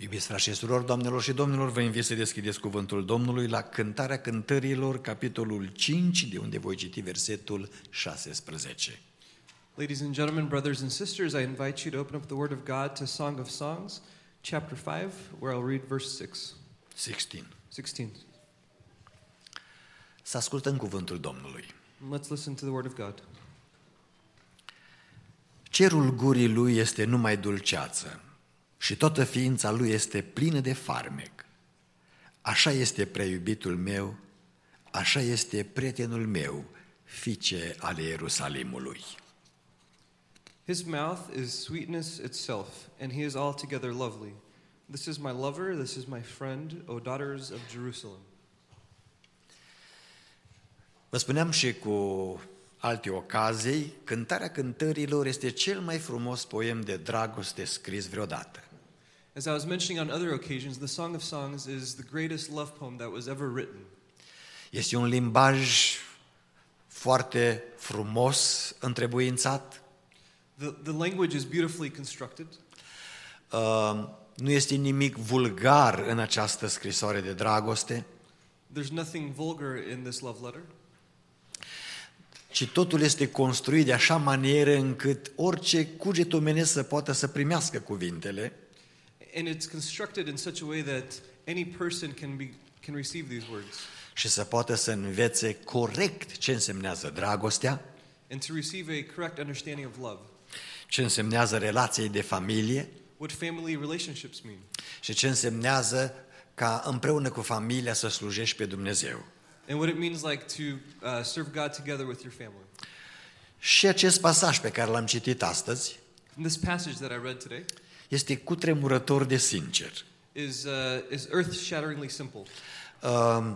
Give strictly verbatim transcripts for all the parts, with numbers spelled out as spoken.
Iubiți frați și surori, doamnelor și domnilor, vă invit să deschideți cuvântul Domnului la Cântarea Cântărilor, capitolul cinci, de unde voi citi versetul șaisprezece. Ladies and gentlemen, brothers and sisters, I invite you to open up the Word of God to Song of Songs, chapter five, where I'll read verse six. sixteen. sixteen. Să ascultăm cuvântul Domnului. Let's listen to the Word of God. Cerul gurii lui este numai dulceață și toată ființa lui este plină de farmec. Așa este prea iubitul meu, așa este prietenul meu, fiice ale Ierusalimului. His mouth is sweetness itself, and he is altogether lovely. This is my lover, this is my friend, O daughters of Jerusalem. Vă spuneam și cu alte ocazii, Cântarea Cântărilor este cel mai frumos poem de dragoste scris vreodată. As I was mentioning on other occasions, the Song of Songs is the greatest love poem that was ever written. Este un limbaj foarte frumos, întrebuințat. The, the language is beautifully constructed. Uh, nu este nimic vulgar în această scrisoare de dragoste, There's nothing vulgar in this love letter. ci totul este construit de așa manieră încât orice cuget omenesc să poată să primească cuvintele. And it's constructed in such a way that any person can be can receive these words Și să poată să învețe corect ce însemnează dragostea, and to receive a correct understanding of love. ce însemnează relații de familie What family relationships mean, și ce însemnează ca împreună cu familia să slujești pe Dumnezeu. and what it means like to uh, serve God together with your family. Și acest pasaj pe care l-am citit astăzi And this passage that I read today este cutremurător de sincer. is uh, is earth-shatteringly simple. Uh,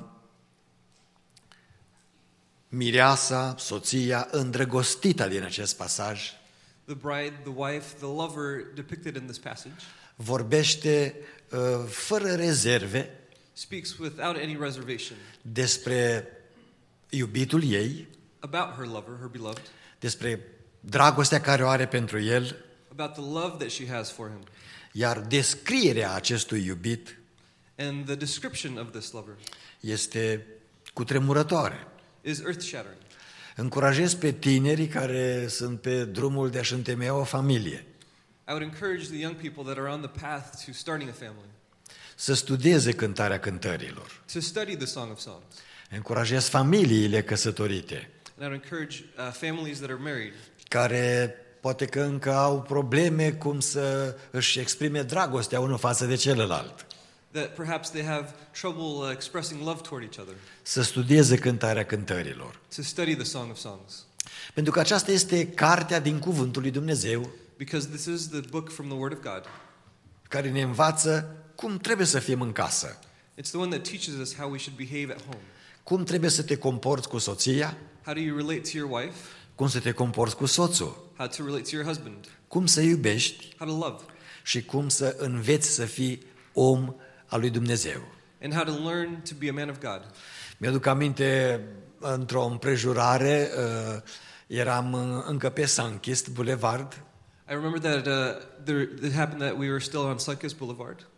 mireasa, soția, îndrăgostită din acest pasaj, The bride, the wife, the lover depicted in this passage vorbește uh, fără rezerve speaks without any reservation despre iubitul ei, about her lover, her beloved, despre dragostea care o are pentru el, about the love that she has for him. iar descrierea acestui iubit And the description of this lover este cutremurătoare. is earth-shattering. Încurajez pe tinerii care sunt pe drumul de a-și întemeia o familie I would encourage the young people that are on the path to starting a family să studieze Cântarea Cântărilor. to study the Song of Songs. Încurajez familiile căsătorite And I would encourage uh, families that are married care poate că încă au probleme cum să își exprime dragostea unul față de celălalt, that perhaps they have trouble uh, expressing love toward each other, să studieze Cântarea Cântărilor. to study the Song of Songs. Pentru că aceasta este cartea din Cuvântul lui Dumnezeu Because this is the book from the Word of God. care ne învață cum trebuie să fim în casă, It's the one that teaches us how we should behave at home. cum trebuie să te comporți cu soția, How do you relate to your wife? cum să te comporți cu soțul, How to relate to your husband? cum să iubești How to love? și cum să înveți să fii om al lui Dumnezeu. And how to learn to be a man of God. Mi-aduc aminte, într-o împrejurare, uh, eram încă pe Sunkist Boulevard. I remember that uh, there, it happened that we were still on Sunkist Boulevard.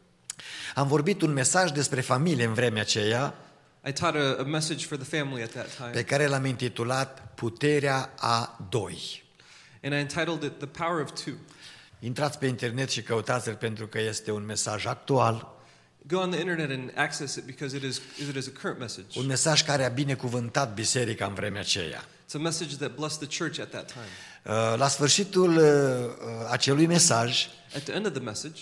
Am vorbit un mesaj despre familie în vremea aceea, I taught a, a message for the family at that pe time, care l-am intitulat Puterea a doi. and I entitled it The Power of Two. Intrați pe internet și căutați-l pentru că este un mesaj actual, Go on the internet and access it because it is it is a current message. un mesaj care a binecuvântat biserica în vremea aceea. It's a message that blessed the church at that time. Uh, La sfârșitul uh, acelui mesaj, At the end of the message,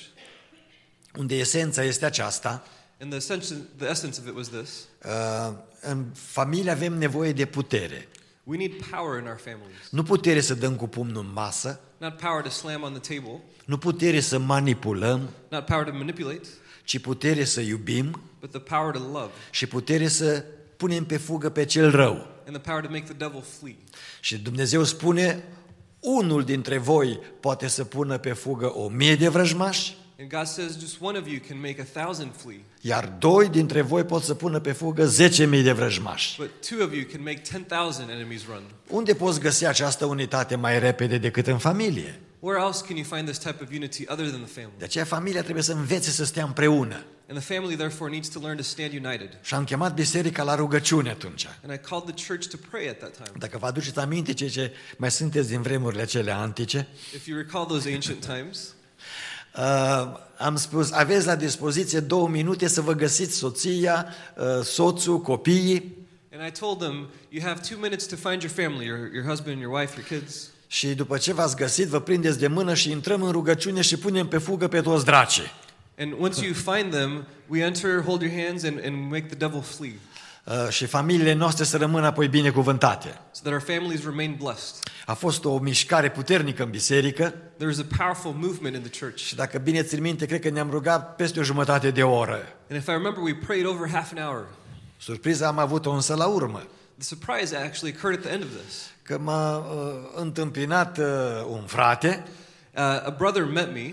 unde esența este aceasta, and the essence, the essence of it was this: uh, în familie avem nevoie de putere. we need power in our families. Nu putere să dăm cu pumnul în masă, Not power to slam on the table, nu putere să manipulăm, not power to manipulate, ci putere să iubim but the power to love, și putere să punem pe fugă pe cel rău. and the power to make the devil flee. Și Dumnezeu spune, unul dintre voi poate să pună pe fugă o mie de vrăjmași, And God says just one of you can make a thousand flee, iar doi dintre voi pot să pună pe fugă zece mii de vrăjmași. but two of you can make ten thousand enemies run. Unde poți găsi această unitate mai repede decât în familie? Where else can you find this type of unity other than the family? De aceea familia trebuie să învețe să stea împreună. And the family therefore needs to learn to stand united. Și am chemat biserica la rugăciune atunci. And I called the church to pray at that time. Dacă vă aduceți aminte ce, ce mai sunteți din vremurile cele antice, If you recall those ancient times, uh, am spus, aveți la dispoziție două minute să vă găsiți soția, uh, soțul, copiii. and I told them, you have two minutes to find your family, your, your husband, your wife, your kids. Și după ce v-ați găsit, vă prindeți de mână și intrăm în rugăciune și punem pe fugă pe toți dracii. And once you find them, we enter, hold your hands, and, and make the devil flee, Uh, și familiile noastre să rămână apoi binecuvântate. so that our families remain blessed. A fost o mișcare puternică în biserică There was a powerful movement in the church. și dacă bine ți minte, cred că ne-am rugat peste o jumătate de oră. And if I remember, we prayed over half an hour. Surpriza am avut-o însă la urmă, The surprise actually occurred at the end of this. că m-a uh, întâmpinat uh, un frate Uh, a brother met me,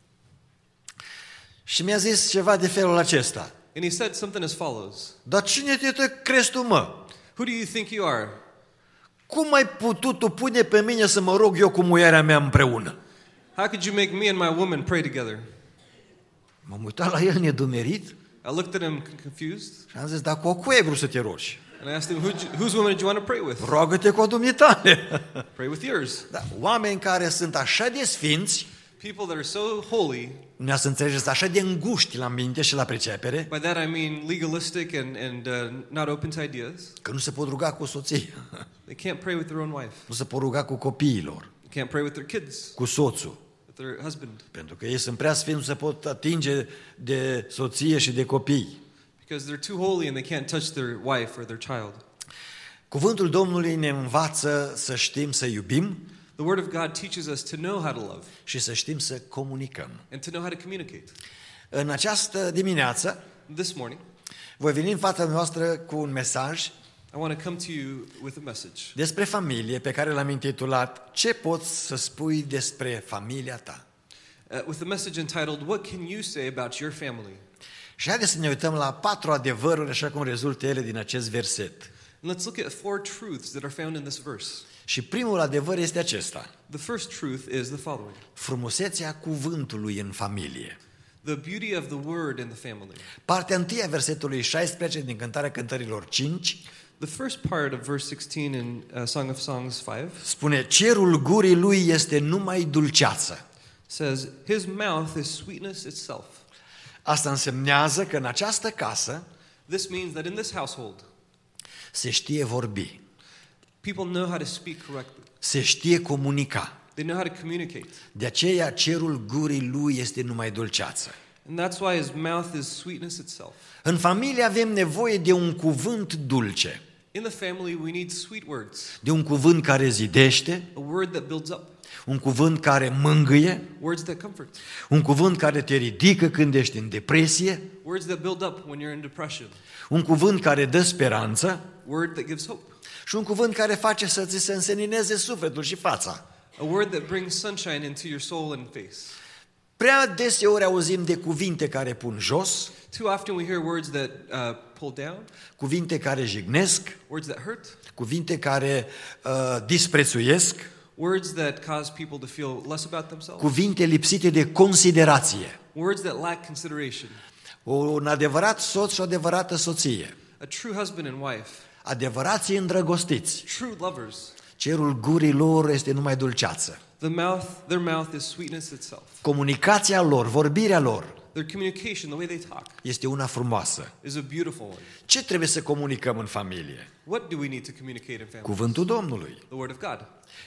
și mi-a zis ceva de felul acesta. and he said something as follows. Dar cine te te crezi tu, mă? Who do you think you are? Cum ai putut tu pune pe mine să mă rog eu cu muierea mea împreună? How could you make me and my woman pray together? M-am uitat la el nedumerit I looked at him confused, și am zis, dar cu o cuie vrei să te rogi? and I asked him, Who'd you, whose woman did you want to pray with? Roagă-te cu o dumitale. Pray with yours. Da, oameni care sunt așa de sfinți, People that are so holy, ne să înțelegeți, așa de înguști la minte și la pricepere, by that I mean legalistic and, and uh, not open to ideas. că nu se pot ruga cu soții, They can't pray with their own wife. nu se pot ruga cu copiilor, They can't pray with their kids, cu soțul, with their husband, pentru că ei sunt prea sfinți, nu se pot atinge de soție și de copii. because they're too holy and they can't touch their wife or their child. Cuvântul Domnului ne învață să știm să iubim The Word of God teaches us to know how to love și să știm să comunicăm. and to know how to communicate. În această dimineață This morning, voi veni în fața noastră cu un mesaj I want to come to you with a message despre familie pe care l-am intitulat Ce poți să spui despre familia ta? uh, with a message entitled, What can you say about your family? Și haideți să ne uităm la patru adevăruri așa cum rezultă ele din acest verset. And let's look at four truths that are found in this verse. Și primul adevăr este acesta: The first truth is the following: frumusețea cuvântului în familie. the beauty of the word in the family. Partea întâi a versetului șaisprezece din Cântarea Cântărilor cinci The first part of verse sixteen in uh, Song of Songs five spune: cerul gurii lui este numai dulceață. says, His mouth is sweetness itself. Asta însemnează că în această casă This means that in this household, se știe vorbi, people know how to speak correctly. se știe comunica. They know how to communicate. De aceea cerul gurii lui este numai dulceață. And that's why his mouth is sweetness itself. În familie avem nevoie de un cuvânt dulce, In the family, we need sweet words, de un cuvânt care zidește, a word that builds up, un cuvânt care mângâie, words that comfort, un cuvânt care te ridică când ești în depresie, words that build up when you're in depression, un cuvânt care dă speranță word that gives hope, și un cuvânt care face să ți se însenineze sufletul și fața. a word that brings sunshine into your soul and face. Prea deseori auzim de cuvinte care pun jos, Too often we hear words that uh, pull down, cuvinte care jignesc, words that hurt, cuvinte care uh, disprețuiesc, words that cause people to feel less about themselves, cuvinte lipsite de considerație. words that lack consideration. Un adevărat soț și o adevărată soție, A true husband and wife, adevărații îndrăgostiți, true lovers, cerul gurii lor este numai dulceață. the mouth, their mouth is sweetness itself. Comunicația lor, vorbirea lor Their communication, the way they talk, este una frumoasă. is a beautiful one. Ce trebuie să comunicăm în familie? What do we need to communicate in family? Cuvântul Domnului. The Word of God.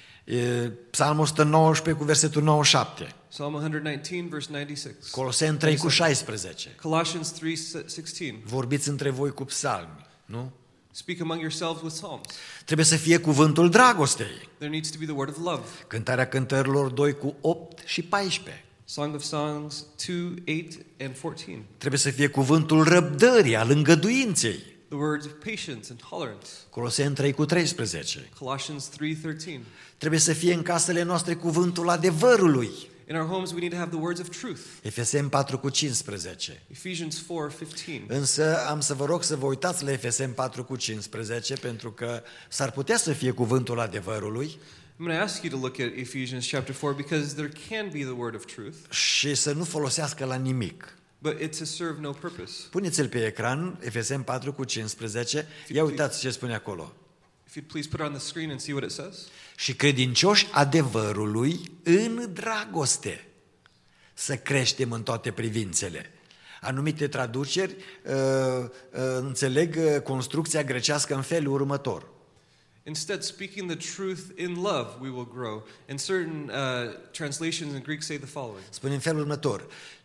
E, Psalmul o sută nouăsprezece cu versetul nouăzeci și șapte. Psalm one nineteen, verse ninety-six. Coloseni trei cu șaisprezece. Colossians three sixteen. Vorbiți între voi cu psalmi, nu? Speak among yourselves with psalms. Trebuie să fie cuvântul dragostei. There needs to be the word of love. Cântarea Cântărilor doi cu opt și paisprezece. Song of Songs two, eight, and fourteen. Trebuie să fie cuvântul răbdării, al îngăduinței. The words of patience and tolerance. Coloseni trei cu treisprezece. Colossians three thirteen. Trebuie să fie în casele noastre cuvântul adevărului. In our homes we need to have the words of truth. Efeseni patru cu cincisprezece. Ephesians four fifteen. Însă am să vă rog să vă uitați la Efeseni patru cu cincisprezece, pentru că s-ar putea să fie cuvântul adevărului, I'm going to ask you to look at Ephesians chapter four because there can be the word of truth, și să nu folosească la nimic. but it's to serve no purpose. Puneți-l pe ecran, Efeseni patru cu cincisprezece. Ia uitați ce spune acolo. If you'd please put it on the screen and see what it says. Și credincioși adevărului în dragoste să creștem în toate privințele. Anumite traduceri uh, uh, înțeleg uh, construcția grecească în felul următor. Instead, speaking the truth in love, we will grow. And certain uh, translations in Greek say the following. Spune în felul următor.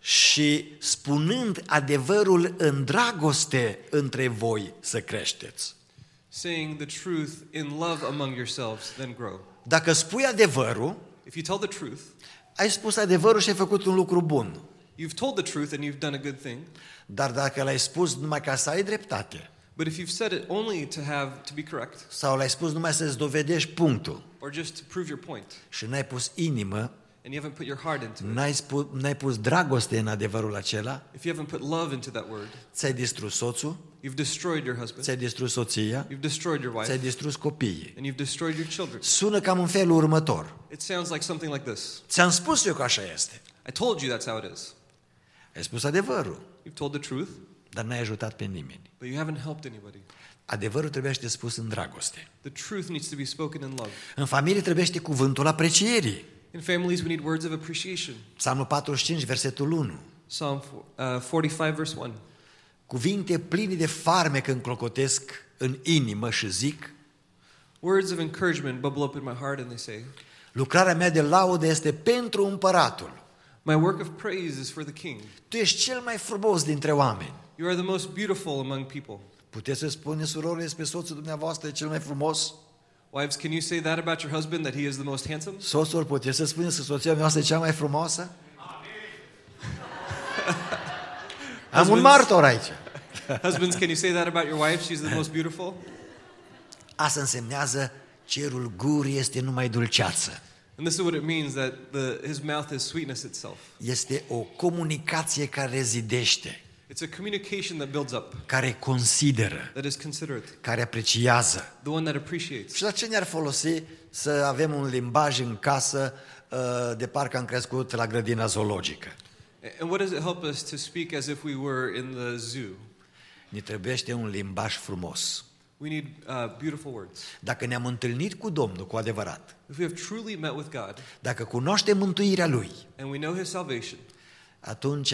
Și spunând adevărul în dragoste între voi să creșteți. Saying the truth in love among yourselves, then grow. Dacă spui adevărul, If you tell the truth, ai spus adevărul și ai făcut un lucru bun. you've told the truth and you've done a good thing. Dar dacă l-ai spus numai ca să ai dreptate, But if you've said it only to have to be correct, sau l-ai spus numai să-ți dovedești punctul or just to prove your point, și n-ai pus inimă, and you haven't put your heart into it, n-ai, spu- n-ai pus dragoste în adevărul acela, if you haven't put love into that word, ți-ai distrus soțul, you've destroyed your husband, ți-ai distrus soția, you've destroyed your ți-ai wife, distrus copiii. and you've destroyed your children. Sună cam în felul următor. It sounds like something like this. Ți-am spus eu că așa este. I told you that's how it is. Ai spus adevărul, You've told the truth, dar n-ai ajutat pe nimeni. but you haven't helped anybody. Adevărul trebuie să te spus în dragoste. The truth needs to be spoken in love. În familie trebuie cuvântul aprecierii. In families, we need words of appreciation. Psalmul patruzeci și cinci, versetul unu. Psalm uh, forty-five, verse one. Cuvinte pline de farmec înclocotesc în inimă și zic, Words of encouragement bubble up in my heart, and they say, lucrarea mea de laudă este pentru împăratul. my work of praise is for the King. Tu ești cel mai frumos dintre oameni. You are the most beautiful among people. Puteți să spuneți, surorile, despre soțul dumneavoastră e cel mai frumos? Wives, can you say that about your husband, that he is the most handsome? Soțul, puteți să spuneți că soția dumneavoastră e cea mai frumoasă? Am un martor aici. Husbands, can you say that about your wife? She's the most beautiful? Asta însemnează cerul gurii este numai dulceață. And this is what it means, that the, his mouth is sweetness itself. Este o comunicație care rezidește, It's a communication that builds up, care consideră, that is considerate, care apreciază. the one that appreciates. Și la ce ne-ar folosi să avem un limbaj în casă de parcă am crescut la grădina zoologică? And what does it help us to speak as if we were in the zoo? Ne trebuiește un limbaj frumos. We need uh, beautiful words. Dacă ne-am întâlnit cu Domnul cu adevărat, If we have truly met with God dacă cunoaștem mântuirea Lui, and we know his salvation, atunci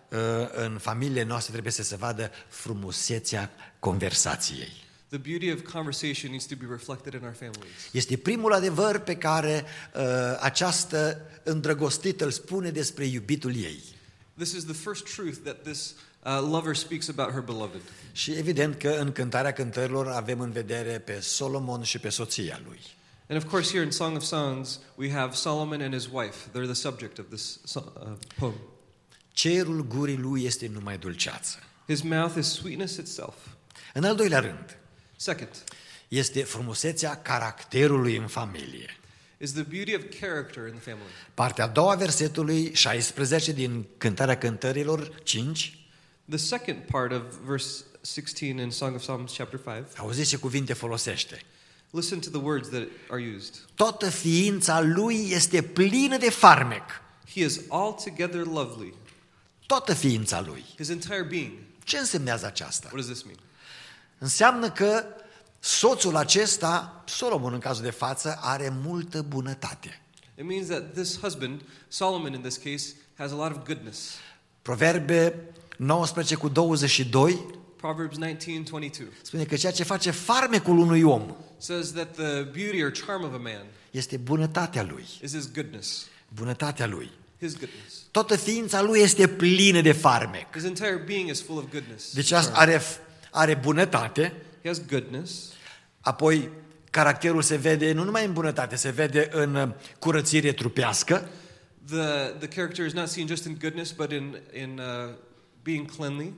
în familiile noastre trebuie să se vadă frumusețea conversației. the beauty of conversation needs to be reflected in our families. Este primul adevăr pe care uh, această îndrăgostită îl spune despre iubitul ei. This is the first truth that this uh, lover speaks about her beloved. Și evident că în Cântarea Cântărilor avem în vedere pe Solomon și pe soția lui. And of course here in Song of Songs we have Solomon and his wife. They're the subject of this uh, poem. Cerul gurii lui este numai dulceață. His mouth is sweetness itself. În al doilea rând, Second, este frumusețea caracterului în familie. is the beauty of character in the family. Partea a doua versetului șaisprezece din Cântarea Cântărilor cinci. The second part of verse sixteen in Song of Psalms chapter five. Auziți ce cuvinte folosește. Listen to the words that are used. Toată ființa lui este plină de farmec. He is altogether lovely. Toată ființa lui. His entire being. Ce însemnează aceasta? What does this mean? Înseamnă că soțul acesta, Solomon în cazul de față, are multă bunătate. It means that this husband, Solomon in this case, has a lot of goodness. Proverbe nouăsprezece cu douăzeci și doi Proverbs nineteen twenty-two spune că ceea ce face farmecul unui om says that the beauty or charm of a man este bunătatea lui. is his goodness. Bunătatea lui. His goodness. Toată ființa lui este plină de farmec. His entire being is full of goodness. Deci are, are bunătate, He has goodness. apoi caracterul se vede nu numai în bunătate, se vede în curățire trupească. The the character is not seen just in goodness, but in in uh, being cleanly.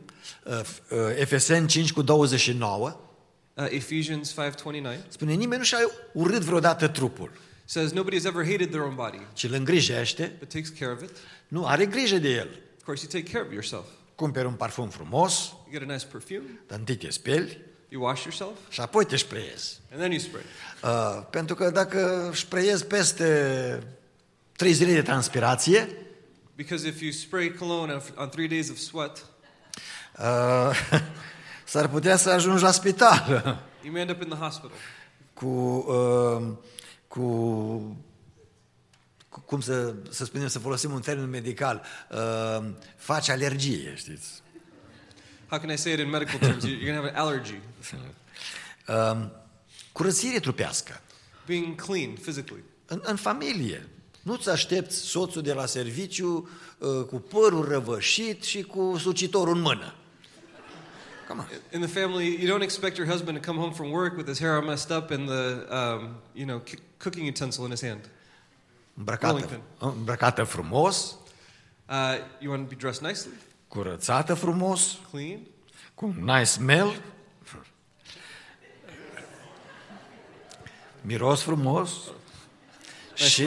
Efeseni cinci cu douăzeci și nouă Uh, Ephesians five twenty-nine spune, nimeni nu și-a urât vreodată trupul, says nobody has ever hated their own body, ci îl îngrijește, but takes care of it. nu, are grijă de el. Of course, you take care of yourself. Cumperi un parfum frumos, You get a nice perfume. dar întâi te speli, You wash yourself, și apoi te spreiezi. and then you spray. Uh, pentru că dacă spreiezi peste trei zile de transpirație, Because if you spray cologne on on three days of sweat, uh, s-ar putea să ajungi la spital you may end up in the hospital. cu, uh, cu, cu cum să, să spunem, să folosim un termen medical, uh, faci alergie, știți? How can I say it in medical terms? You're going to have an allergy. Uh, curățire trupească. Being clean physically. În, în familie. Nu-ți aștepți soțul de la serviciu uh, cu părul răvășit și cu sucitorul în mână. Come on. In the family, you don't expect your husband to come home from work with his hair all messed up and the, um, you know, c- cooking utensil in his hand. Îmbrăcată, Wellington. îmbrăcată frumos, Uh, you want to be dressed nicely, curățată frumos, clean, cu un nice smell, miros frumos și,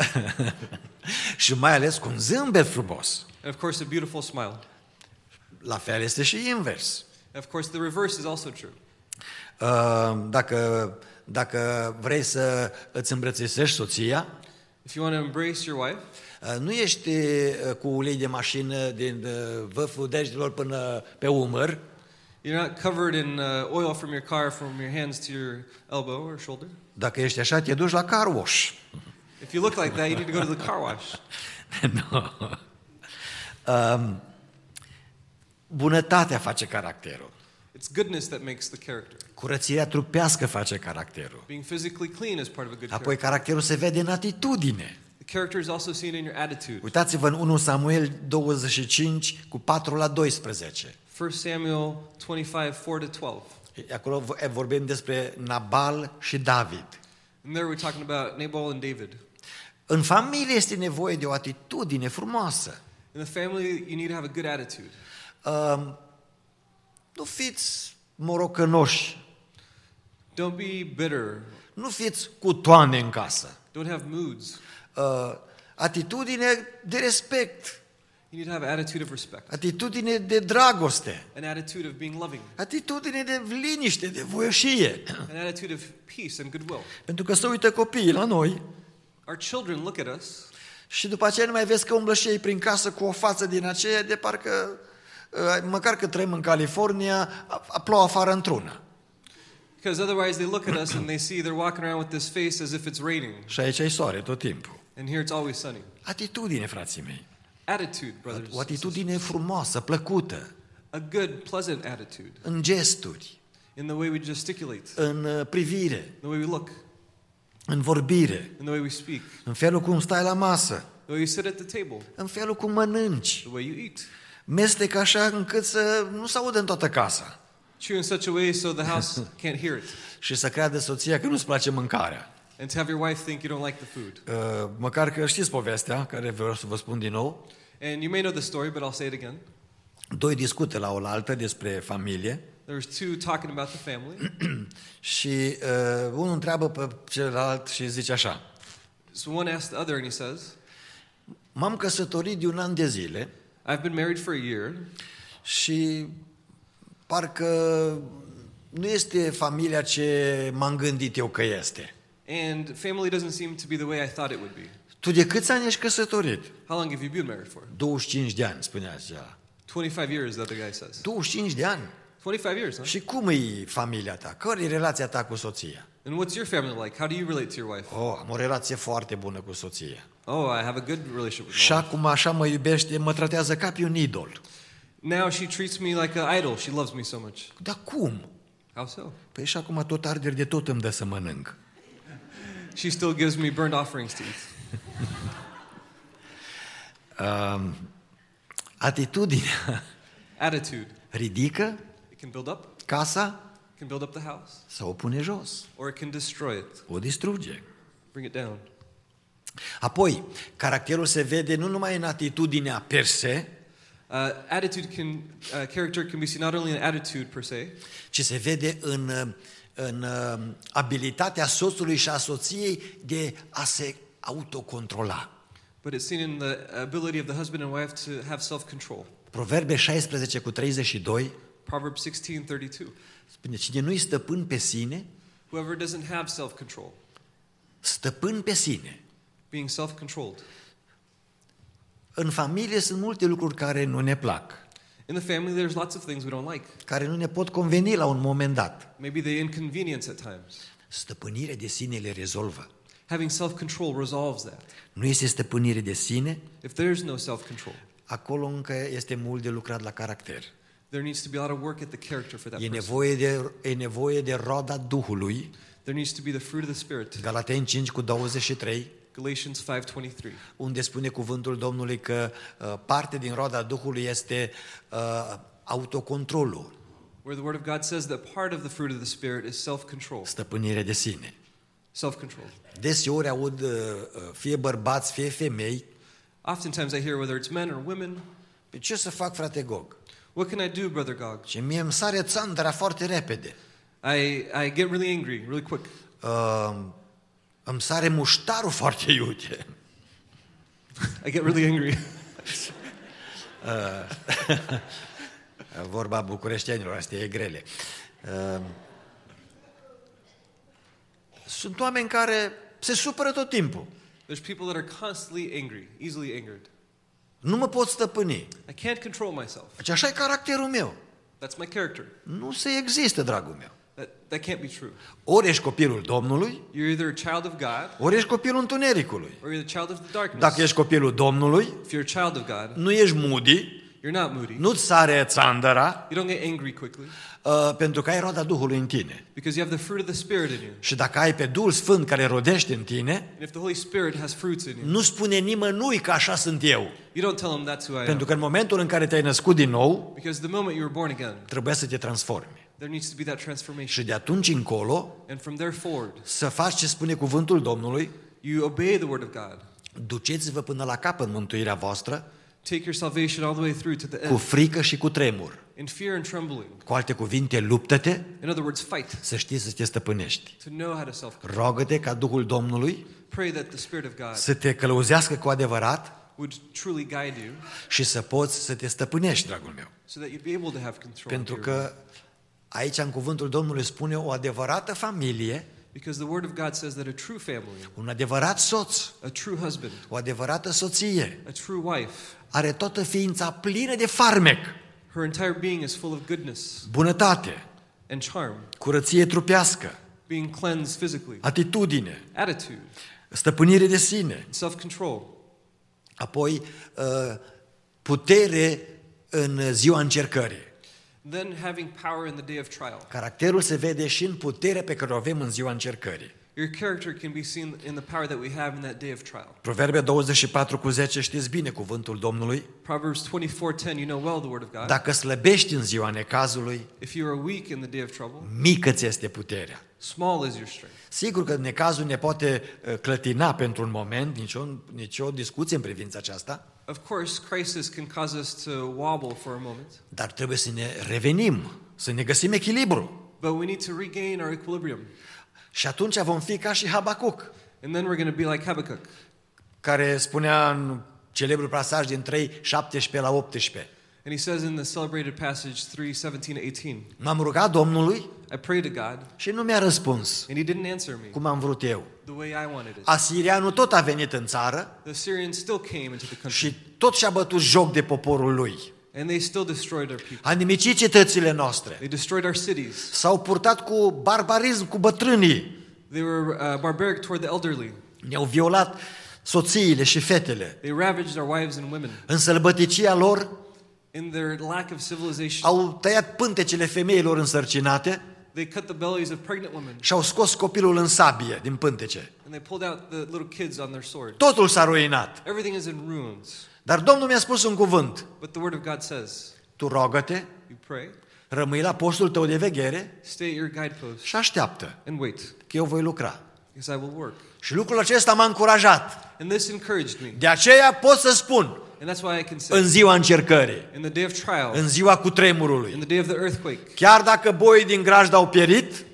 și mai ales cu un zâmbet frumos. and of course a beautiful smile. La fel este și invers. And of course the reverse is also true. Uh, Dacă, dacă vrei să îți îmbrățișești soția, If you want to embrace your wife, uh, nu ești uh, cu ulei de mașină din uh, vârful degetelor până pe umăr, you're not covered in uh, oil from your car from your hands to your elbow or shoulder. dacă ești așa, te duci la car wash. If you look like that, you need to go to the car wash. No. Um, bunătatea face caracterul. It's goodness that makes the character. Curățirea trupească face caracterul. Being physically clean is part of a good Apoi character. caracterul se vede în atitudine. The character is also seen in your attitude. Uitați-vă în unu Samuel douăzeci și cinci cu patru la doisprezece. First Samuel twenty-five, four to twelve. Acolo vorbim despre Nabal și David. And there we're talking about Nabal and David. În familie este nevoie de o atitudine frumoasă. In the family, you need to have a good attitude. Um, nu fiți morocănoși, Don't be bitter. nu fiți cu toane în casă. Don't have moods. Uh, atitudine de respect, You need to have an attitude of respect. atitudine de dragoste, An attitude of being loving. atitudine de liniște, de voioșie. An attitude of peace and goodwill. Pentru că se uită copiii la noi Our children look at us, și după aceea nu mai vezi că umblă și ei prin casă cu o față din aceea de parcă, uh, măcar că trăim în California, a- a plouă afară într-una. because otherwise they look at us and they see they're walking around with this face as if it's raining. Și aici e soare tot timpul. And here it's always sunny. Atitudine, frații mei. Attitude, brothers. O and sisters. atitudine frumoasă, plăcută, A good, pleasant attitude. în gesturi, In the way we gesticulate, în uh, privire, the way we look, în vorbire, in the way we speak, în felul cum stai la masă, the way you sit at the table, în felul cum mănânci. the way you eat. Mestec așa încât să nu se audă în toată casa Chew in such a way so the house can't hear it. și să creadă soția că nu-ți place mâncarea. And to have your wife think you don't like the food. Uh, Măcar că știți povestea, care vreau să vă spun din nou. And you may know the story, but I'll say it again. Doi discută la oaltă despre familie There was two talking about the family. și uh, unul întreabă pe celălalt și zice așa: So one asked the other and he says, m-am căsătorit de un an de zile I've been married for a year, și parcă nu este familia ce m-am gândit eu că este. and family doesn't seem to be the way I thought it would be. Tu de câți ani ești căsătorit? How long have you been married for? douăzeci și cinci de ani, spunea acela. twenty-five years, the other guy says. douăzeci și cinci de ani? twenty-five years, huh? Și cum e familia ta? Care e relația ta cu soția? And what's your family like? How do you relate to your wife? Oh, am o relație foarte bună cu soția. Oh, I have a good relationship with Și my wife. acum așa mă iubește, mă tratează ca pe un idol. Now she treats me like an idol. She loves me so much. Dar cum? How so? Păi și acum tot arderi de tot îmi dă să mănânc. She still gives me burnt offerings to eat. Um, atitudinea Attitude. ridică It can build up, casa it can build up the house, sau o pune jos, or it can destroy it, o distruge. bring it down. Apoi, caracterul se vede nu numai în atitudinea per se, Uh, attitude can, uh, character can be seen not only in attitude per se, ci se vede în, în uh, abilitatea soțului și a soției de a se autocontrola. but it's seen in the ability of the husband and wife to have self-control. Proverbe șaisprezece cu treizeci și doi Proverbs sixteen thirty-two. Spune, cine nu-i stăpân pe sine, Whoever doesn't have self-control, stăpân pe sine. being self-controlled. În familie sunt multe lucruri care nu ne plac, In the family, there's lots of things we don't like. care nu ne pot conveni la un moment dat. Maybe they inconvenience at times. Stăpânirea de sine le rezolvă. Having self-control resolves that. Nu este stăpânire de sine, If there's no self-control, acolo încă este mult de lucrat la caracter. there needs to be a lot of work at the character for that E person. nevoie de, e nevoie de roada Duhului, There needs to be the fruit of the Spirit. Galateni cinci cu douăzeci și trei, Galatians five twenty-three. unde spune cuvântul Domnului că uh, parte din roada Duhului este uh, autocontrolul, Where the Word of God says that part of the fruit of the Spirit is self-control. stăpânire de sine. Self-control. Deseori aud uh, fie bărbați, fie femei, Oftentimes I hear, whether it's men or women, pe ce să fac, frate Gog? what can I do, Brother Gog? Și mie îmi sare țandăra foarte repede. I, I get really angry, really quick. Uh, îmi sare muștarul foarte iute. I get really angry. Vorba bucureștenilor, astea e grele. Uh, sunt oameni care se supără tot timpul. There's people that are constantly angry, easily angered. Nu mă pot stăpâni. I can't control myself. Deci așa e caracterul meu. That's my character. Nu se există, dragul meu. That, that can't be true. Ori ești copilul Domnului, You're either a child of God ori ești copilul întunericului. or you're the child of the darkness. Dacă ești copilul Domnului, If you're a child of God, nu ești moody, you're not moody. nu-ți sare țandăra, You don't get angry quickly uh, pentru că ai roada Duhului în tine. because you have the fruit of the Spirit in you. Și dacă ai pe Duhul Sfânt care rodește în tine, And if the Holy Spirit has fruits in you, nu spune nimănui că așa sunt eu. you don't tell them that's who I Pentru am. că în momentul în care te-ai născut din nou, Because the moment you were born again, trebuia să te transformi. there needs to be that transformation. Și de atunci încolo, And from there forward, să faci ce spune cuvântul Domnului, you obey the Word of God. duceți-vă până la capăt mântuirea voastră, Take your salvation all the way through to the cu end. frică și cu tremur. In fear and trembling. Cu alte cuvinte, luptă-te, In other words, fight. să știi să te stăpânești. To know how to self-control. Rogă-te ca Duhul Domnului Pray that the Spirit of God să te călăuzească cu adevărat would truly guide you și să poți să te stăpânești, dragul meu. so that you'd be able to have control. Pentru of your că aici în cuvântul Domnului spune o adevărată familie, Because the Word of God says that a true family, un adevărat soț, a true husband, o adevărată soție, a true wife, are toată ființa plină de farmec, her entire being is full of goodness bunătate, and charm, curăție trupească, being cleansed physically, atitudine, attitude, stăpânire de sine, self-control, apoi uh, putere în ziua încercării. then having power in the day of trial. Caracterul se vede și în puterea pe care o avem în ziua încercării. Your character can be seen in the power that we have in that day of trial. Proverbe douăzeci și patru cu zece, știți bine cuvântul Domnului. Proverbs twenty-four ten, you know well the Word of God. Dacă slăbești în ziua necazului, If you are weak in the day of trouble, mică ți este puterea. small is your strength. Sigur că necazul ne poate uh, clătina pentru un moment, nicio, nicio discuție în privința aceasta, Of course, crisis can cause us to wobble for a moment, dar trebuie să ne revenim, să ne găsim echilibru. but we need to regain our equilibrium. Și atunci vom fi ca și Habacuc, And then we're going to be like Habakkuk, care spunea în celebrul pasaj din trei, șaptesprezece la optsprezece. and he says in the celebrated passage three seventeen to eighteen, M-am rugat Domnului I prayed to God, și nu mi-a răspuns and he didn't answer me cum am vrut eu. the way I wanted it. Asirianul tot a venit în țară The Syrians still came into the country, și tot și-a bătut joc de poporul lui. and they still destroyed our people. A nimicit cetățile noastre. They destroyed our cities. S-au purtat cu barbarism cu bătrânii. They were uh, barbaric toward the elderly. Ne-au violat soțiile și fetele. They ravaged our wives and women. În sălbăticia lor In their lack of civilization, au tăiat pântecele femeilor însărcinate they cut the bellies of pregnant women, și au scos copilul în sabie din pântece. and they pulled out the little kids on their sword. Totul s-a ruinat. Everything is in ruins. Dar Domnul mi-a spus un cuvânt. But the Word of God says, Tu rogă-te, you pray, rămâi la postul tău de veghere stay at your guidepost, și așteaptă and wait, că eu voi lucra. because I will work. Și lucrul acesta m-a încurajat. And this encouraged me. De aceea pot să spun, And that's why I can say, în ziua încercării, in the day of trial, în ziua in cutremurului, the day of the earthquake, chiar dacă boii din grajd au pierit,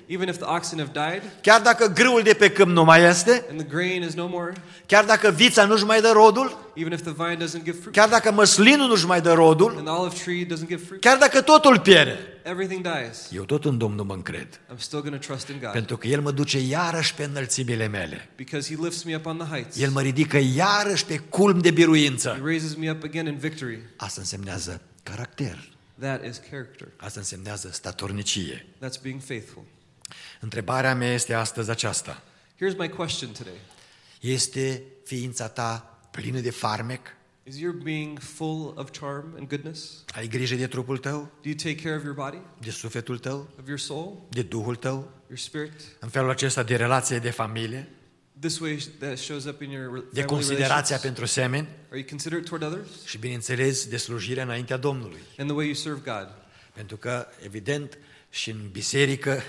Even if the oxen have died chiar dacă grâul de pe câmp nu mai este, and the grain is no more, chiar dacă vița nu-și mai dă rodul, even if the vine doesn't give fruit chiar dacă măslinul nu-și mai dă rodul, and the olive tree doesn't give fruit, chiar dacă totul pierde, everything dies. eu tot în Domnul mă încred, I'm still going to trust in God pentru că El mă duce iarăși pe înălțimile mele. because He lifts me up on the heights. El mă ridică iarăși pe culm de biruință. He raises me up again in victory. Asta însemnează caracter. That is character. Asta însemnează statornicie. That's being faithful. Întrebarea mea este astăzi aceasta. Here's my question today. Este ființa ta plină de farmec? Is your being full of charm and goodness? Ai grijă de trupul tău? Do you take care of your body, De sufletul tău? of your soul, De duhul tău? your spirit? În felul acesta de relație de familie? This way that shows up in your De family considerația relations? pentru semeni? Are you considerate toward others? Și bineînțeles de slujirea înaintea Domnului. And the way you serve God? Pentru că, evident, și în biserică,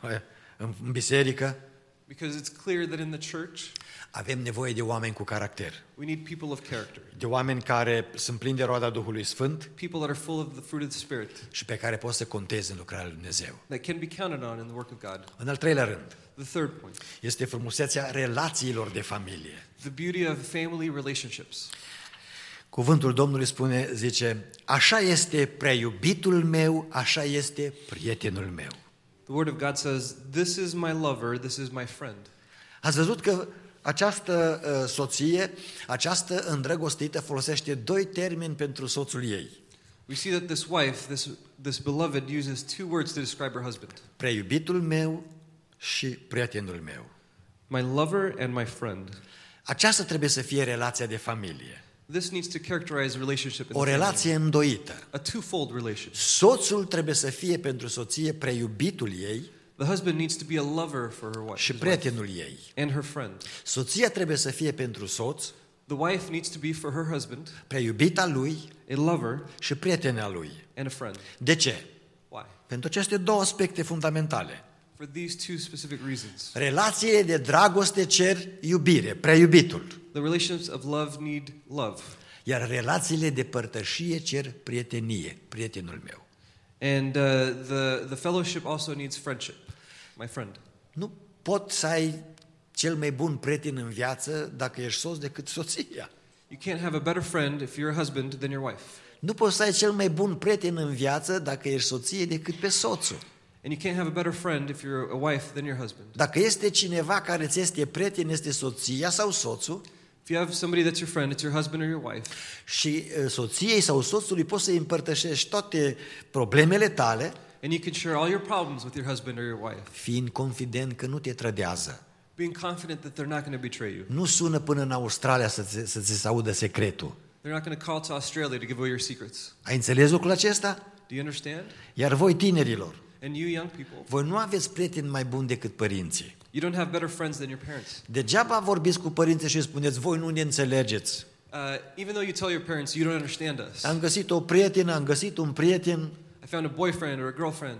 în biserică, Because it's clear that in the church avem nevoie de oameni cu caracter. we need people of character. De oameni care sunt plini de roada Duhului Sfânt People that are full of the fruit of the Spirit și pe care poți să contezi în lucrarea lui Dumnezeu. that can be counted on in the work of God. În al treilea rând, The third point, este frumusețea relațiilor de familie. the beauty of family relationships. Cuvântul Domnului spune, zice, așa este prea iubitul meu, așa este prietenul meu. The word of God says, "This is my lover, this is my friend." Ați văzut că această uh, soție, această îndrăgostită folosește doi termeni pentru soțul ei. We see that this wife, this this beloved, uses two words to describe her husband: Prea iubitul meu și prietenul meu. my lover and my friend. Aceasta trebuie să fie relația de familie. This needs to characterize a relationship in O the family. relație îndoită. A twofold relationship. Soțul trebuie să fie pentru soție prea iubitul ei The husband needs to be a lover for her wife, și his wife prietenul ei. and her friend. Soția trebuie să fie pentru soț The wife needs to be for her husband prea iubita lui a lover și prietena lui. and a friend. De ce? Why? Pentru aceste două aspecte fundamentale. For these two specific reasons. Relațiile de dragoste cer iubire, prea iubitul. The relationships of love need love. Iar relațiile de părtășie cer prietenie, prietenul meu. And uh, the, the fellowship also needs friendship, my friend. Nu pot să ai cel mai bun prieten în viață dacă ești soț decât soția. You can't have a better friend if you're a husband than your wife. Nu poți să ai cel mai bun prieten în viață dacă ești soție decât pe soțul. And you can't have a better friend if you're a wife than your husband. Dacă este cineva care ți este prieten, este soția sau soțul, If you have somebody that's your friend, it's your husband or your wife. și uh, soției sau soțului poți să-i împărtășești toate problemele tale, And you can share all your problems with your husband or your wife, fiind confident că nu te trădează. being confident that they're not going to betray you. Nu sună până în Australia să ți, să ți se audă secretul. They're not going to call to Australia to give away your secrets. Ai înțeles lucrul acesta? Do you understand? Iar voi, tinerilor, And you young people, voi nu aveți prieteni mai buni decât părinții. you don't have better friends than your parents. Degeaba vorbiți cu părinții și spuneți, voi nu ne înțelegeți. Uh, even though you tell your parents you don't understand us. Am găsit o prietenă, am găsit un prieten I found a boyfriend or a girlfriend,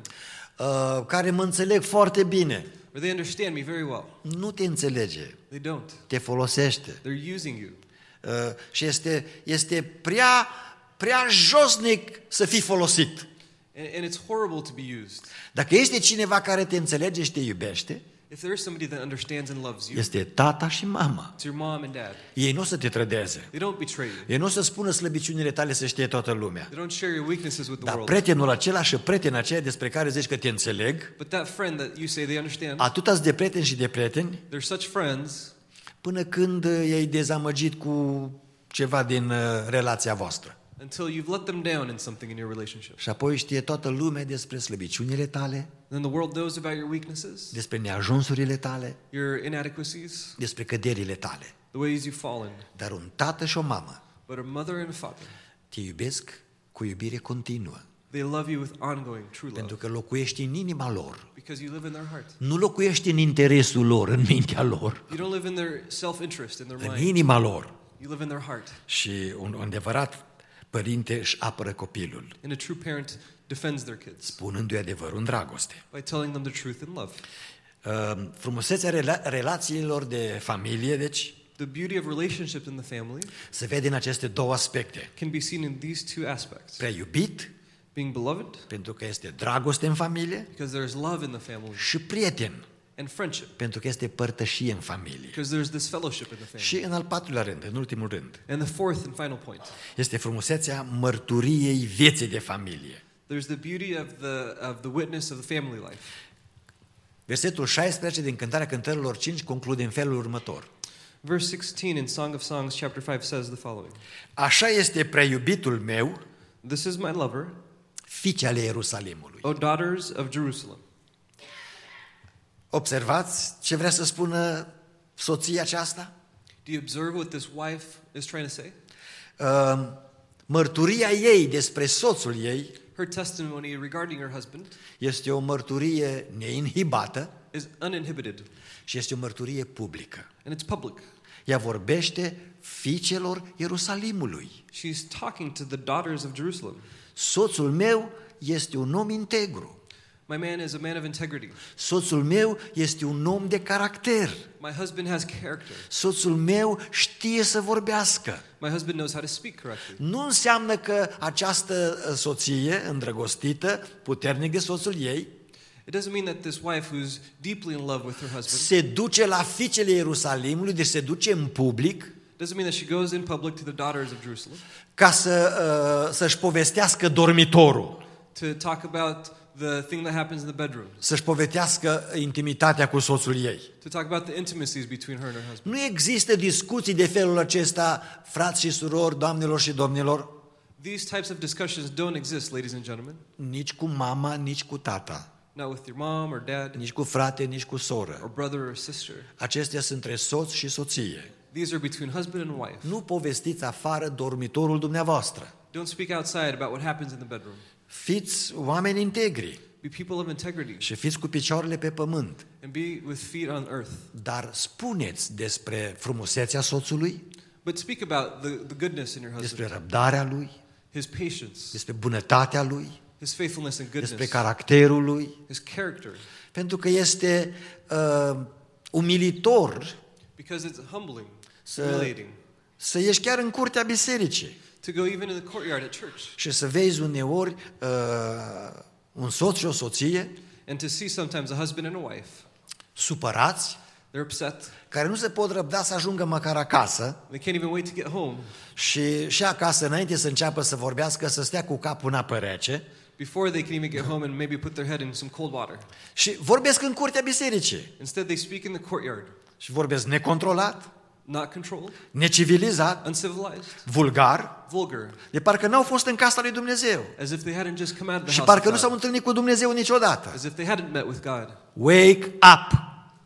uh, care mă înțeleg foarte bine. or they understand me very well. Nu te înțelege, They don't. te folosește. They're using you. Uh, și este, este prea, prea josnic să fii folosit. And, and it's horrible to be used. Dacă este cineva care te înțelege și te iubește, If there is somebody that understands and loves you, este tata și mama. it's your mom and dad. Ei nu o să te trădeze. They don't betray you. Ei nu o să spună slăbiciunile tale să știe toată lumea. They don't share your weaknesses with the Dar world. prietenul acela și prietena aceea despre care zici că te înțeleg, But that friend that you say they understand, atâta de prieteni și de prieteni, they're such friends până când i-ai dezamăgit cu ceva din uh, relația voastră. until you've let them down in something in your relationship. Și apoi știe toată lumea despre slăbiciunile tale, Then the world knows about your weaknesses, despre neajunsurile tale, your inadequacies, despre căderile tale. the ways you've fallen. Dar un tată și o mamă But a mother and a father, te iubesc cu iubire continuă, they love you with ongoing true love pentru că locuiești în inima lor. because you live in their heart. Nu locuiești în interesul lor, în mintea lor, You don't live in their self-interest, in their în mind. inima lor. You live in their heart. Și un adevărat părinte își apără copilul, And a true parent defends their kids spunându-i adevărul în dragoste. by telling them the truth in love. Uh, Frumusețea rela- relațiilor de familie, deci, The beauty of relationships in the family se vede în aceste două aspecte. can be seen in these two aspects. Prea iubit Being beloved, pentru că este dragoste în familie, because there is love in the family. și prieten, And friendship, pentru că este părtășie în familie. because there's this fellowship in the family. Și în al patrulea rând, în ultimul rând, And the fourth and final point, este frumusețea mărturiei vieții de familie. there's the beauty of the of the witness of the family life. Versetul șaisprezece din Cântarea Cântărilor cinci conclude în felul următor. Verse sixteen in Song of Songs chapter five says the following: Așa este prea iubitul meu, This is my lover, fiice ale Ierusalimului. O daughters of Jerusalem. Observați ce vrea să spună soția aceasta? Do you observe what this wife is trying to say? Uh, mărturia ei despre soțul ei Her testimony regarding her husband este o mărturie neinhibată is uninhibited, și este o mărturie publică. and it's public. Ea vorbește fiicelor Ierusalimului. She's talking to the daughters of Jerusalem. Soțul meu este un om integru. My man is a man of integrity. Soțul meu este un om de caracter. My husband has character. Soțul meu știe să vorbească. My husband knows how to speak correctly. Nu înseamnă că această soție îndrăgostită, puternic de soțul ei, It doesn't mean that this wife who's deeply in love with her husband se duce la fiicele Ierusalimului, deci se duce în public, doesn't mean that she goes in public to the daughters of Jerusalem ca să, uh, să-și povestească dormitorul, to talk about the thing that happens in the bedroom, să-și povestească intimitatea cu soțul ei. to talk about the intimacies between her and her husband. Nu există discuții de felul acesta, frați și surori, doamnelor și domnilor, These types of discussions don't exist, ladies and gentlemen. nici cu mama, nici cu tata, Not with your mom or dad nici cu frate, nici cu soră. or brother or sister. Acestea sunt între soț și soție. These are between husband and wife. Nu povestiți afară dormitorul dumneavoastră. Don't speak outside about what happens in the bedroom. Fiți oameni integri Be people of integrity și fiți cu picioarele pe pământ. and be with feet on earth. Dar spuneți despre frumusețea soțului, But speak about the, the goodness in your despre husband, răbdarea lui, his patience, despre bunătatea lui, his faithfulness and despre goodness, caracterul lui, his character, pentru că este uh, umilitor because it's humbling, să, humiliating, să ieși chiar în curtea bisericii to go even in the courtyard at church și să vezi uneori uh, un soț și o soție and to see sometimes a husband and a wife. supărați, They're upset. care nu se pot răbda să ajungă măcar acasă They can't even wait to get home. și și acasă, înainte să înceapă să vorbească, să stea cu capul în apă rece Before they can even get home and maybe put their head in some cold water. și vorbesc în curtea bisericii Instead, they speak in the courtyard, și vorbesc necontrolat, not controlled, necivilizat, uncivilized, vulgar, vulgar, de parcă n-au fost în casa lui Dumnezeu as if they hadn't just come out of the și house parcă nu of s-au God, întâlnit cu Dumnezeu niciodată. as if they hadn't met with God. Wake up!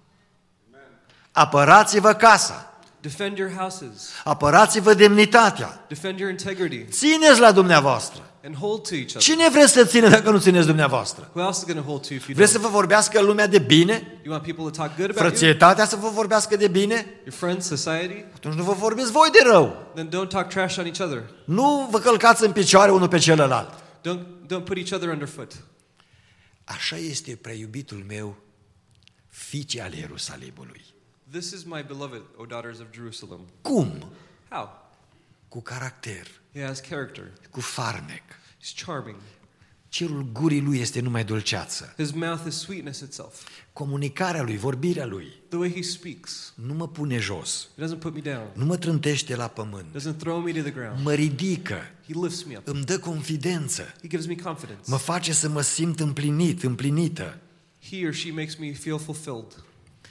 Apărați-vă casa, Defend your houses. apărați-vă demnitatea, Defend your integrity țineți la dumneavoastră. and hold to each other. Cine vreți să ține dacă nu țineți dumneavoastră? Who else is going to hold to you if you Vreți să don't? vă vorbească lumea de bine? You want people to talk good about you? Frățietatea să vă vorbească de bine? Your friends, society? Atunci nu vă vorbiți voi de rău. Then don't talk trash on each other. Nu vă călcați în picioare unul pe celălalt. Don't, don't put each other underfoot. Așa este prea iubitul meu, fiice ale Ierusalimului. This is my beloved, O daughters of Jerusalem. Cum? How? Cu caracter, He has character. cu farmec. He's charming. Cerul gurii lui este numai dulceață. His mouth is sweetness itself. Comunicarea lui, vorbirea lui, The way he speaks, nu mă pune jos, he doesn't put me down. nu mă trântește la pământ, Doesn't throw me to the ground. mă ridică, He lifts me up. îmi dă confidență, He gives me confidence. mă face să mă simt împlinit, împlinită. He or she makes me feel fulfilled.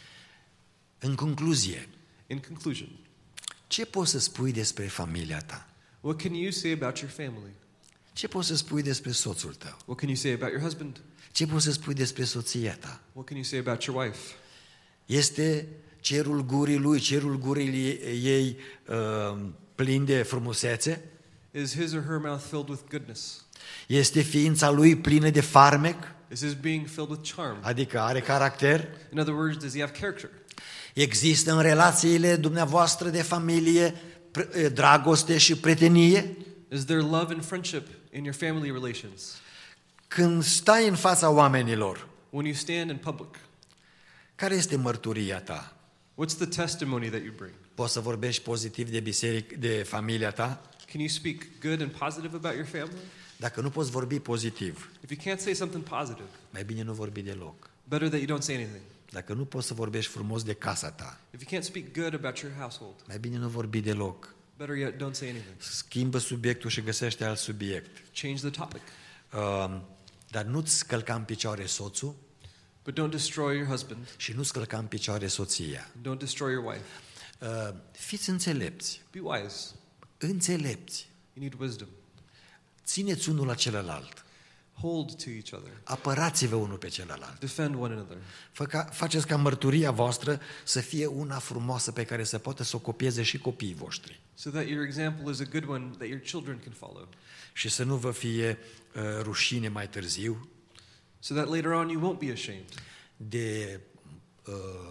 În concluzie, In conclusion, ce poți să spui despre familia ta? what can you say about your family? Ce poți să spui despre soțul tău? What can you say about your husband? Ce poți să spui despre soția ta? What can you say about your wife? Este cerul gurii lui, cerul gurii ei uh, plin de frumusețe? Is his or her mouth filled with goodness? Este ființa lui plină de farmec? Is his being filled with charm? Adică are caracter? In other words, does he have character? Există în relațiile dumneavoastră de familie pr- dragoste și prietenie? Is there love and friendship in your family relations? Când stai în fața oamenilor, When you stand in public, care este mărturia ta? what's the testimony that you bring? Poți să vorbești pozitiv de biserică, de familia ta? Can you speak good and positive about your family? Dacă nu poți vorbi pozitiv, If you can't say something positive, mai bine nu vorbi deloc. better that you don't say anything. Dacă nu poți să vorbești frumos de casa ta, If you can't speak good about your household, mai bine nu vorbi deloc. better yet don't say anything. Schimbă subiectul și găsește alt subiect. Change the topic. Uh, dar nu-ți călca în picioare soțul But don't destroy your husband. și nu-ți călca în picioare soția. Don't destroy your wife. Uh, fiți înțelepți, Be wise. înțelepți. You need wisdom. Țineți unul la celălalt. Hold to each other. Apărați-vă unul pe celălalt. Defend one another. Fă ca, faceți ca mărturia voastră să fie una frumoasă pe care să poată să o copieze și copiii voștri. So that your example is a good one that your children can follow. Și să nu vă fie uh, rușine mai târziu So that later on you won't be ashamed de uh,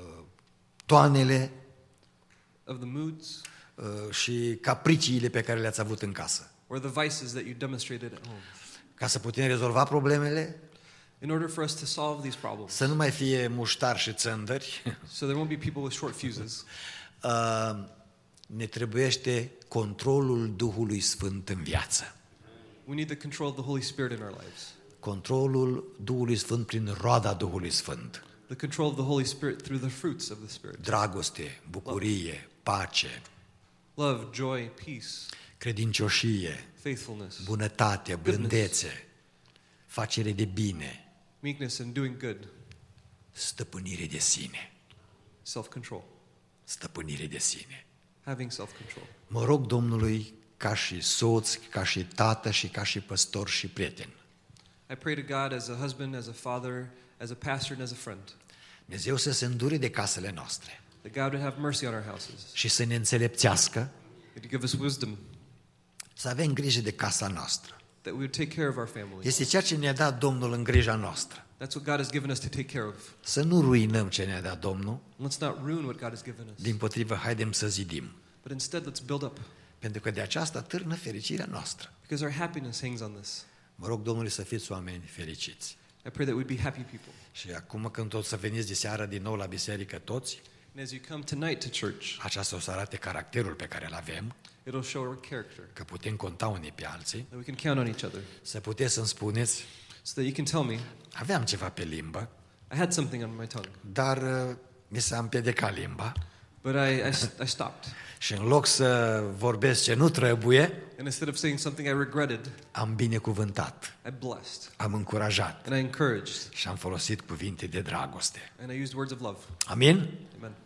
toanele of the moods uh, și capriciile pe care le-ați avut în casă. or the vices that you demonstrated at home. Ca să putem rezolva problemele, In order for us to solve these problems, să nu mai fie muștari și țândări, so there won't be people with short fuses, uh, ne trebuiește controlul Duhului Sfânt în viață. we need the control of the Holy Spirit in our lives. Controlul Duhului Sfânt prin roada Duhului Sfânt. The control of the Holy Spirit through the fruits of the Spirit. Dragoste, bucurie, pace, Love, joy, peace, credincioșie, faithfulness, bunătate, blândețe, facere de bine, meekness, and doing good, stăpânire de sine. self-control, Stăpânire de sine. having self-control. Mă rog Domnului ca și soț, ca și tată și ca și păstor și prieten. I pray to God as a husband, as a father, as a pastor, and as a friend, Dumnezeu să se îndure de casele noastre that God would have mercy on our houses, și să ne înțelepțească, that He'd give us wisdom, să avem grijă de casa noastră. that we would take care of our family. Este ceea ce ne-a dat Domnul în grija noastră. That's what God has given us to take care of. Să nu ruinăm ce ne-a dat Domnul, Let's not ruin what God has given us, dimpotrivă, haidem să zidim. but instead let's build up, Pentru că de aceasta târnă fericirea noastră. because our happiness hangs on this. Mă rog Domnului să fiți oameni fericiți. I pray that we'd be happy people. Și acum când tot să veniți de seară din nou la biserică toți, And as you come tonight to church, aceasta o să arate caracterul pe care îl avem, it'll show our character, că putem conta unii pe alții, that we can count on each other, să puteți să-mi spuneți, so that you can tell me, aveam ceva pe limbă, I had something on my tongue, dar uh, mi s-a împiedicat limba but I, I, I stopped. și în loc să vorbesc ce nu trebuie, And instead of saying something I regretted, am binecuvântat, I blessed, am încurajat and I encouraged, și am folosit cuvinte de dragoste. and I used words of love. Amin? Amen.